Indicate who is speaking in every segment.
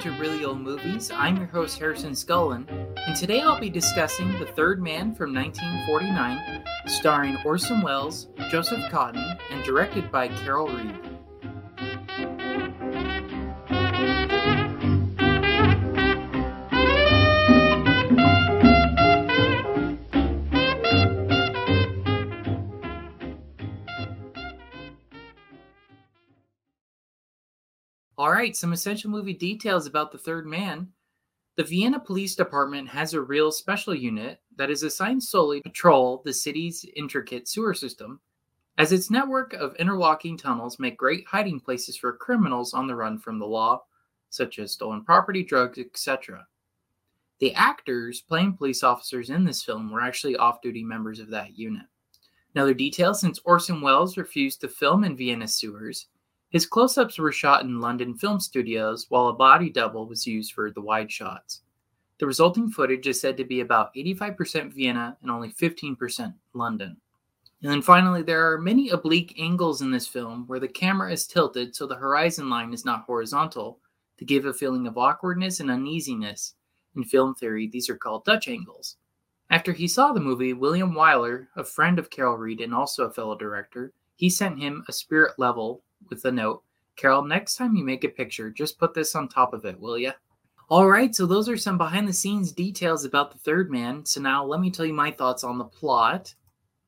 Speaker 1: to Really Old Movies. I'm your host, Harrison Scullin, and today I'll be discussing The Third Man from 1949, starring Orson Welles, Joseph Cotten, and directed by Carol Reed. Alright, some essential movie details about The Third Man. The Vienna Police Department has a real special unit that is assigned solely to patrol the city's intricate sewer system, as its network of interlocking tunnels make great hiding places for criminals on the run from the law, such as stolen property, drugs, etc. The actors playing police officers in this film were actually off-duty members of that unit. Another detail, since Orson Welles refused to film in Vienna sewers, his close-ups were shot in London film studios, while a body double was used for the wide shots. The resulting footage is said to be about 85% Vienna and only 15% London. And then finally, there are many oblique angles in this film where the camera is tilted so the horizon line is not horizontal to give a feeling of awkwardness and uneasiness. In film theory, these are called Dutch angles. After he saw the movie, William Wyler, a friend of Carol Reed and also a fellow director, he sent him a spirit level with a note, "Carol, next time you make a picture, just put this on top of it, will ya?" All right, so those are some behind-the-scenes details about The Third Man. So now let me tell you my thoughts on the plot.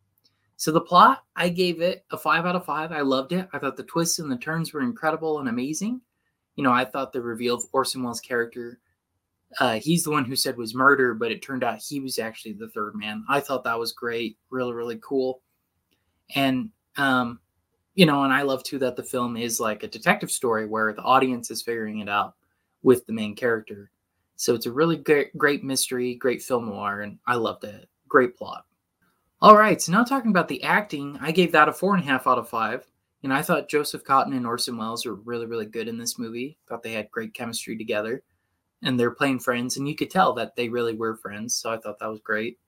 Speaker 1: So the plot, I gave it a 5 out of 5. I loved it. I thought the twists and the turns were incredible and amazing. I thought the reveal of Orson Welles' character, he's the one who said was murder, but it turned out he was actually the third man. I thought that was great. Really, really cool. And, and I love too that the film is like a detective story where the audience is figuring it out with the main character. So it's a really great mystery, great film noir, and I loved it. Great plot. All right, so now talking about the acting, I gave that a 4.5 out of 5. And I thought Joseph Cotten and Orson Welles were really, really good in this movie. Thought they had great chemistry together. And they're playing friends, and you could tell that they really were friends. So I thought that was great.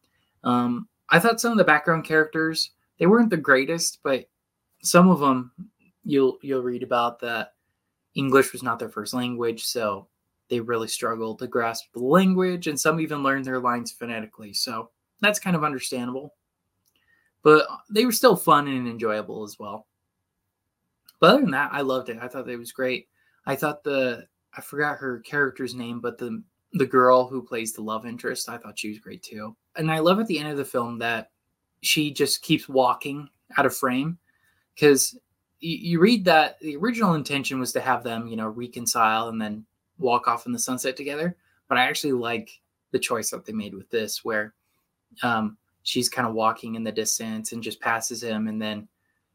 Speaker 1: I thought some of the background characters, they weren't the greatest, but some of them you'll read about that English was not their first language, so they really struggled to grasp the language, and some even learned their lines phonetically, so that's kind of understandable. But they were still fun and enjoyable as well. But other than that, I loved it. I thought it was great. I thought I forgot her character's name, but the girl who plays the love interest, I thought she was great too. And I love at the end of the film that she just keeps walking out of frame. Because you read that the original intention was to have them, reconcile and then walk off in the sunset together. But I actually like the choice that they made with this, where she's kind of walking in the distance and just passes him. And then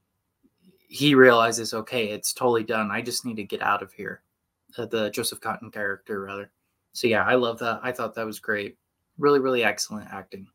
Speaker 1: he realizes, okay, it's totally done. I just need to get out of here. The Joseph Cotten character, rather. So yeah, I love that. I thought that was great. Really, really excellent acting.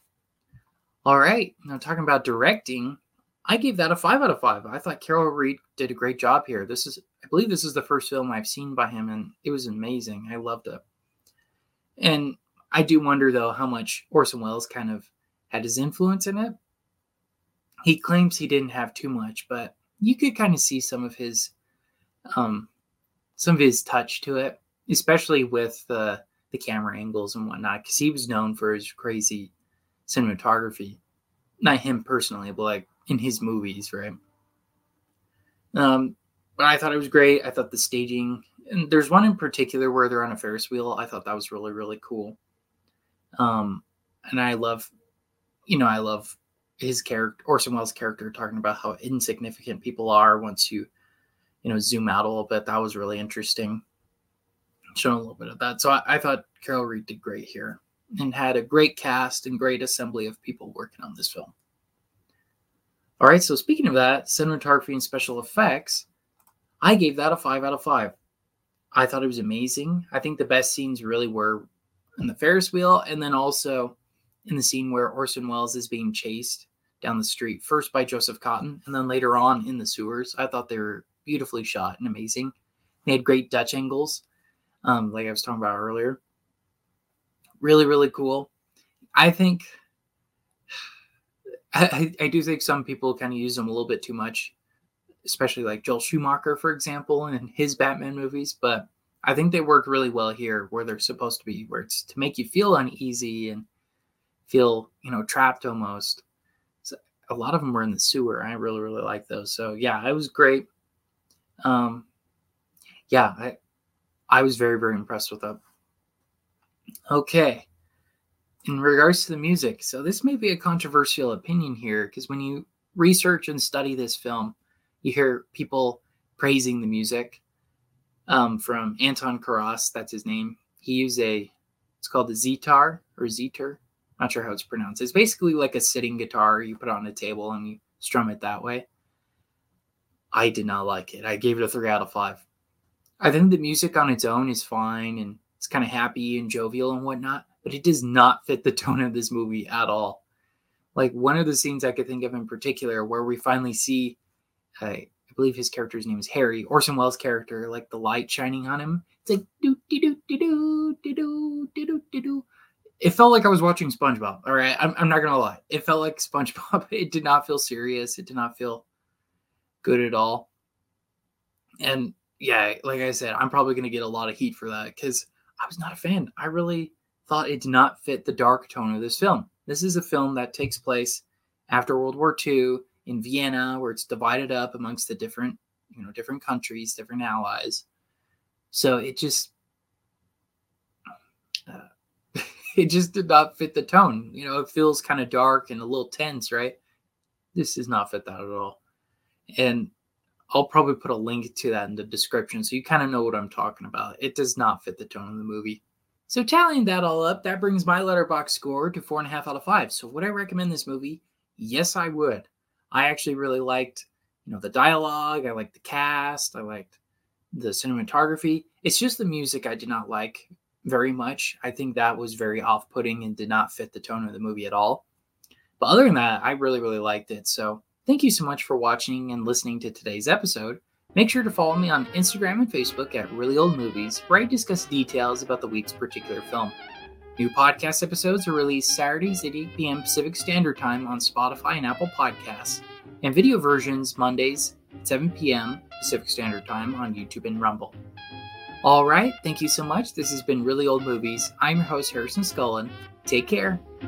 Speaker 1: All right. Now talking about directing, I gave that a 5 out of 5. I thought Carol Reed did a great job here. I believe this is the first film I've seen by him, and it was amazing. I loved it. And I do wonder, though, how much Orson Welles kind of had his influence in it. He claims he didn't have too much, but you could kind of see some of his touch to it, especially with the camera angles and whatnot, because he was known for his crazy cinematography. Not him personally, but like in his movies, right? But I thought it was great. I thought the staging, and there's one in particular where they're on a Ferris wheel. I thought that was really, really cool. And I love his character, Orson Welles' character, talking about how insignificant people are once you, zoom out a little bit. That was really interesting. Showing a little bit of that. So I thought Carol Reed did great here and had a great cast and great assembly of people working on this film. All right, so speaking of that, cinematography and special effects, I gave that a 5 out of 5. I thought it was amazing. I think the best scenes really were in the Ferris wheel, and then also in the scene where Orson Welles is being chased down the street, first by Joseph Cotten, and then later on in the sewers. I thought they were beautifully shot and amazing. They had great Dutch angles, like I was talking about earlier. Really, really cool. I think I do think some people kind of use them a little bit too much, especially like Joel Schumacher, for example, and his Batman movies. But I think they work really well here where they're supposed to be, where it's to make you feel uneasy and feel, trapped almost. So a lot of them were in the sewer. I really, really like those. So yeah, it was great. Yeah, I was very, very impressed with them. Okay. In regards to the music, so this may be a controversial opinion here because when you research and study this film, you hear people praising the music from Anton Karas, that's his name. He used it's called the Zetar or Zeter. Not sure how it's pronounced. It's basically like a sitting guitar you put on a table and you strum it that way. I did not like it. I gave it a 3 out of 5. I think the music on its own is fine and it's kind of happy and jovial and whatnot, but it does not fit the tone of this movie at all. Like one of the scenes I could think of in particular where we finally see, I believe his character's name is Harry, Orson Welles' character, like the light shining on him. It's like, do. It felt like I was watching SpongeBob. All right. I'm not going to lie. It felt like SpongeBob. It did not feel serious. It did not feel good at all. And yeah, like I said, I'm probably going to get a lot of heat for that because I was not a fan. I really thought it did not fit the dark tone of this film. This is a film that takes place after World War II in Vienna, where it's divided up amongst the different countries, different allies. So it just did not fit the tone. It feels kind of dark and a little tense, right? This does not fit that at all. And I'll probably put a link to that in the description so you kind of know what I'm talking about. It does not fit the tone of the movie. So tallying that all up, that brings my Letterboxd score to 4.5 out of 5. So would I recommend this movie? Yes, I would. I actually really liked, the dialogue. I liked the cast. I liked the cinematography. It's just the music I did not like very much. I think that was very off-putting and did not fit the tone of the movie at all. But other than that, I really, really liked it. So thank you so much for watching and listening to today's episode. Make sure to follow me on Instagram and Facebook at Really Old Movies, where I discuss details about the week's particular film. New podcast episodes are released Saturdays at 8 p.m. Pacific Standard Time on Spotify and Apple Podcasts, and video versions Mondays at 7 p.m. Pacific Standard Time on YouTube and Rumble. All right, thank you so much. This has been Really Old Movies. I'm your host, Harrison Scullin. Take care.